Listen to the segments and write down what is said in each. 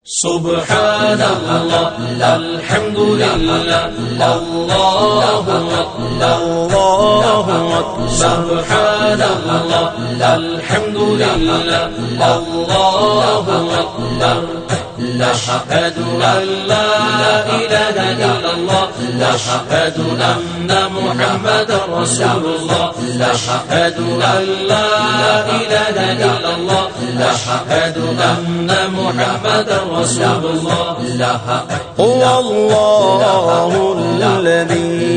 سبحان الله الحمد لله الله أكبر الله أكبر سبحان الله الحمد لله الله أكبر أشهد أن لا إله إلا الله أشهد أن محمدا رسول الله أشهد أن لا إله إلا الله أشهد أن محمدا رسول الله هو الله الذي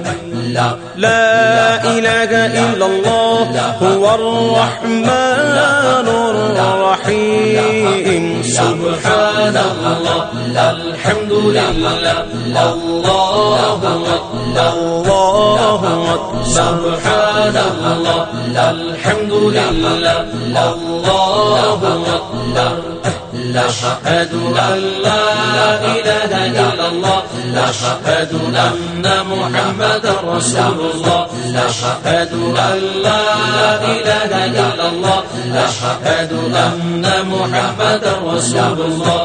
لا إله إلا الله هو الرحمن الرحيم سبحان الله الحمد لله الله أكبر الله أكبر سبحان الله الحمد لله الله أكبر أشهد أن لا إله إلا الله أشهد أن محمدا رسول الله أشهد أن لا إله إلا الله أشهد أن محمدا رسول الله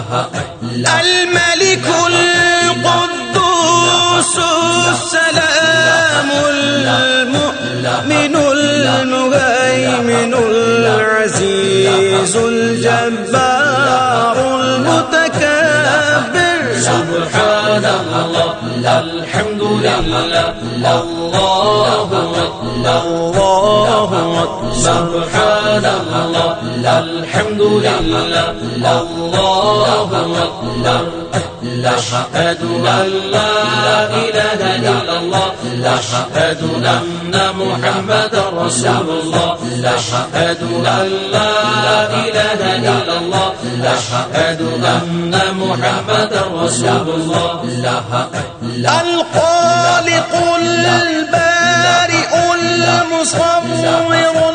الملك القدوس السلام المؤمن المهيمن العزيز الجبار المتكبر سبحان الله الحمد لله الله أكبر الله أكبر سبحان الله الحمد لله الله أكبر أشهد أن لا إله إلا الله أشهد أن محمدا رسول الله أشهد أن لا إله إلا الله أشهد أن محمدا رسول الله الخالق البارئ المصور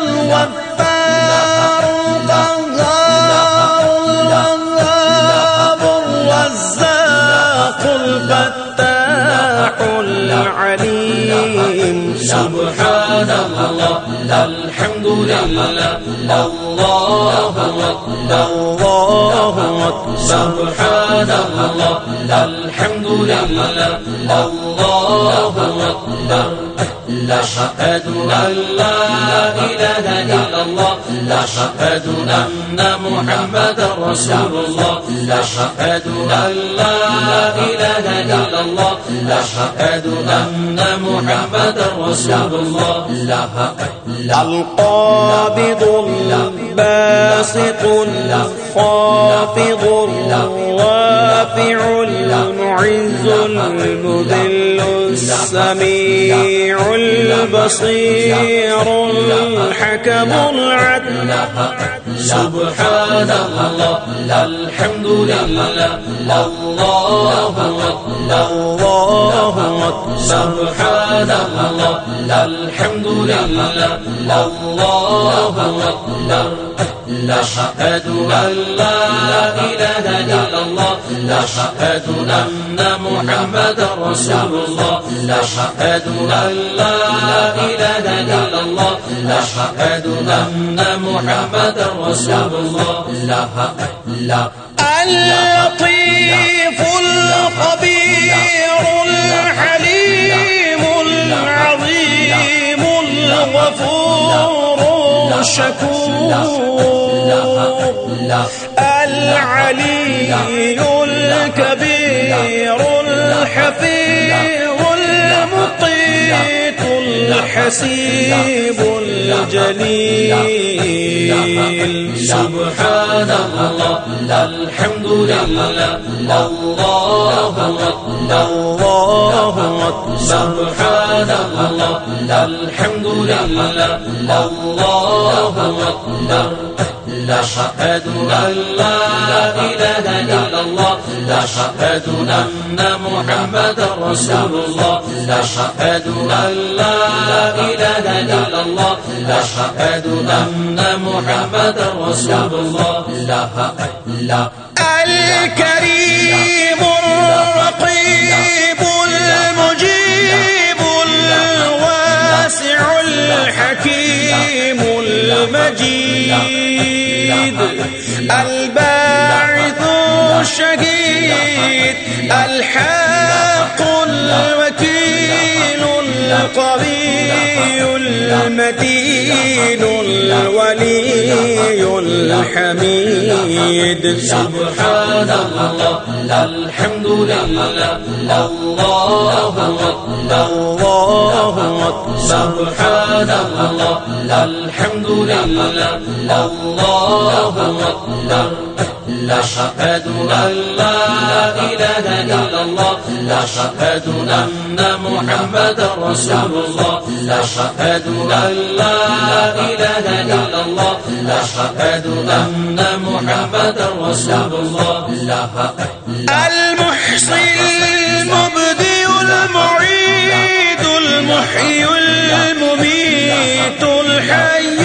الغفار القهار الوهاب الرزاق الفتاح العليم سبحان الله الحمد لله الله أكبر الله أكبر سبحان الله الحمد لله الله أكبر أشهد أن لا إله إلا الله أشهد أن محمدا رسول الله أشهد أن لا إله إلا الله أشهد أن محمدا رسول الله القابض الباسط الخافض الرافع المعز المذل السميع البصير الحكم العدل سبحان الله الحمد لله الله أكبر الله أكبر سبحان الله الحمد لله الله أكبر أشهد أن لا إله إلا الله أشهد أن محمدا رسول الله أشهد أن لا إله إلا الله أشهد أن محمدا رسول الله اللطيف الخبير الحليم العظيم الغفور الشكور العلي الكبير الحفيظ المقيت الحسيب الجليل سبحان الله الحمد لله الله أكبر الله أكبر سبحان الله الحمد لله الله أكبر أشهد أن لا إله إلا الله أشهد أن محمدا رسول الله أشهد أن لا إله إلا الله أشهد أن محمدا رسول الله الكريم الرقيب المجيب الواسع الحكيم المجيد الباعث الشهيد الحق الوكيل القوي المتين الولي الحميد. سبحان الله الحمد لله الله أكبر الله أكبر. سبحان الله الحمد لله الله أكبر. أشهد أن لا إله إلا الله أشهد أن محمدا رسول الله أشهد أن لا إله إلا الله أشهد أن محمدا رسول الله. المحصي المبدئ المعيد المحيي المميت الحي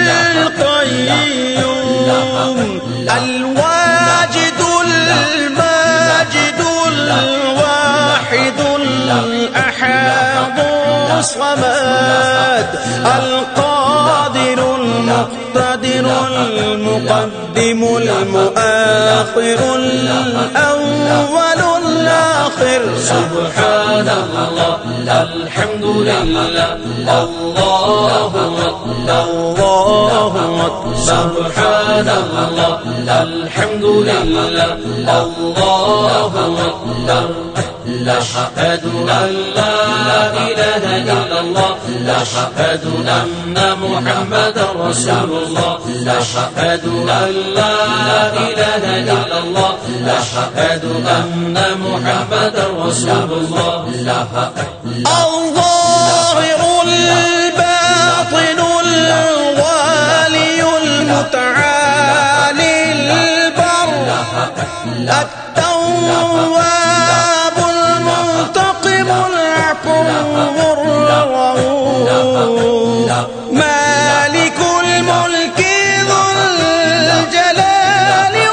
القيوم الواجد الماجد الواحد الأحد الصمد القادر المقتدر المقدم المؤخر الأول الآخر. سبحان الله الحمد لله الله أكبر الله أكبر. سبحان الله الحمد لله الله أكبر. أشهد أن لا إله إلا الله أشهد أن محمدا رسول الله أشهد أن لا إله إلا الله أشهد أن محمدا رسول الله. الظاهر الباطن الوالي المتعالي البر التواب المنتقم العفو الرؤوف مالك الملك ذو الجلال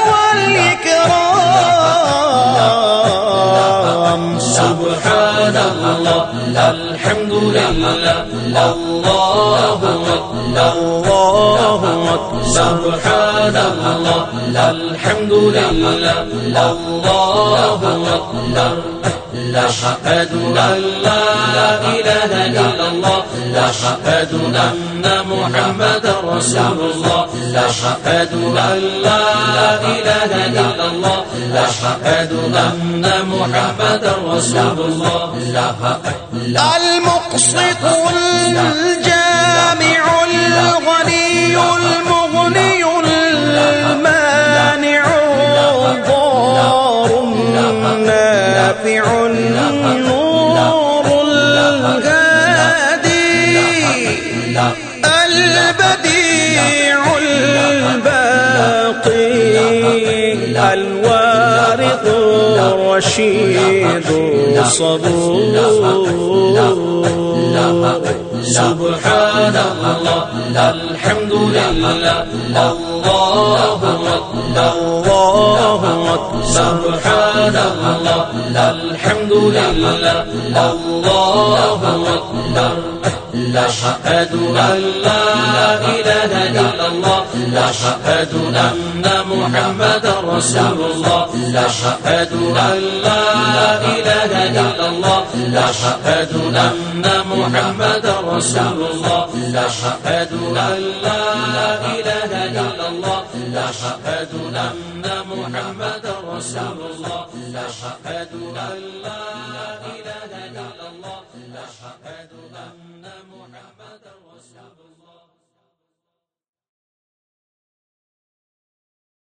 والإكرام. سبحان الله الحمد لله الله أكبر الله أكبر. سبحان الله الحمد لله الله أكبر. أشهد أن لا إله إلا الله أشهد أن محمدا رسول الله أشهد أن لا إله إلا الله أشهد أن محمدا رسول الله. المقسط الجامع الغني المغني المانع الضار النافع النور الهادي البديع الباقي الوارث الرشيد الصبور. سبحان الله الحمد لله الله أكبر الله أكبر. سبحان الله الحمد لله الله أكبر. أشهد أن لا إله إلا الله أشهد أن محمدا رسول الله أشهد أن لا إله إلا الله أشهد أن محمدا رسول الله أشهد أن لا إله إلا الله أشهد أن محمدا رسول الله أشهد أن لا إله إلا الله أشهد أن محمدا رسول الله.